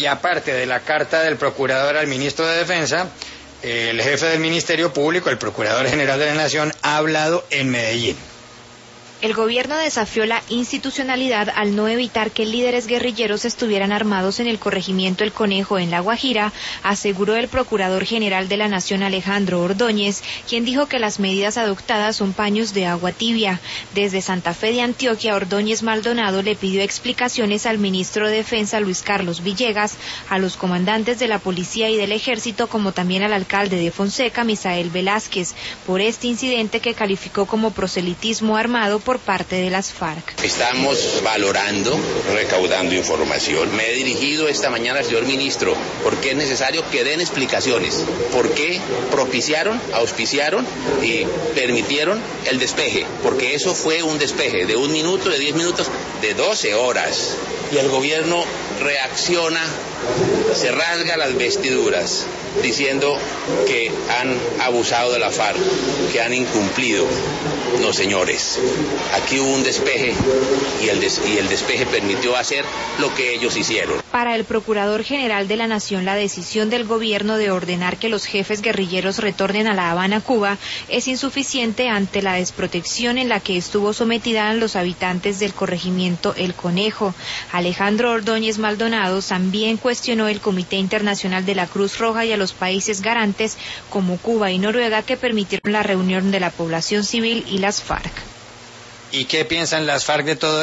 Y aparte de la carta del procurador al ministro de Defensa, el jefe del Ministerio Público, el Procurador General de la Nación, ha hablado en Medellín. El gobierno desafió la institucionalidad al no evitar que líderes guerrilleros estuvieran armados en el corregimiento El Conejo en La Guajira, aseguró el Procurador General de la Nación Alejandro Ordóñez, quien dijo que las medidas adoptadas son paños de agua tibia. Desde Santa Fe de Antioquia, Ordóñez Maldonado le pidió explicaciones al ministro de Defensa Luis Carlos Villegas, a los comandantes de la Policía y del Ejército, como también al alcalde de Fonseca, Misael Velázquez, por este incidente que calificó como proselitismo armado por parte de las FARC. Estamos valorando, recaudando información. Me he dirigido esta mañana al señor ministro porque es necesario que den explicaciones. ¿Por qué propiciaron, auspiciaron y permitieron el despeje? Porque eso fue un despeje de 1 minuto, de 10 minutos, de 12 horas. Y el gobierno reacciona, se rasga las vestiduras diciendo que han abusado de la FARC, que han incumplido. No, señores, aquí hubo un despeje y el despeje permitió hacer lo que ellos hicieron. Para el Procurador General de la Nación, la decisión del gobierno de ordenar que los jefes guerrilleros retornen a La Habana, Cuba, es insuficiente ante la desprotección en la que estuvo sometida los habitantes del corregimiento El Conejo. Alejandro Ordóñez Maldonado también cuestionó el Comité Internacional de la Cruz Roja y a los países garantes como Cuba y Noruega que permitieron la reunión de la población civil y las FARC. ¿Y qué piensan las FARC de todo